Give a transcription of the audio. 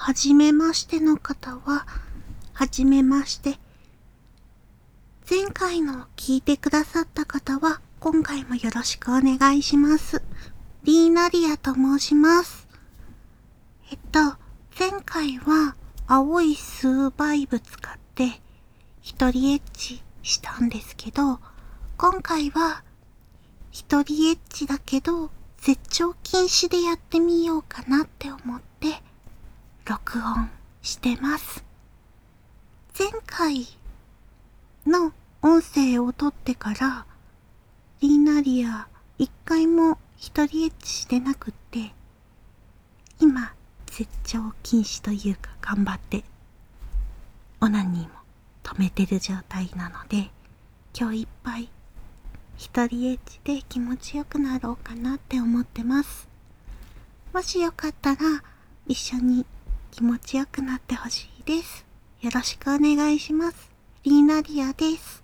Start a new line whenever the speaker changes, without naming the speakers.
はじめましての方は、はじめまして。前回の聞いてくださった方は、今回もよろしくお願いします。リーナリアと申します。前回は青いスーバイブ使って一人エッチしたんですけど、今回は一人エッチだけど絶頂禁止でやってみようかなって思って録音してます。前回の音声を取ってからリーナリア一回も一人エッチしてなくって、今絶頂禁止というか頑張ってオナニーも止めてる状態なので、今日いっぱい一人エッチで気持ちよくなろうかなって思ってます。もしよかったら一緒に気持ちよくなってほしいです。よろしくお願いします。リーナリアです。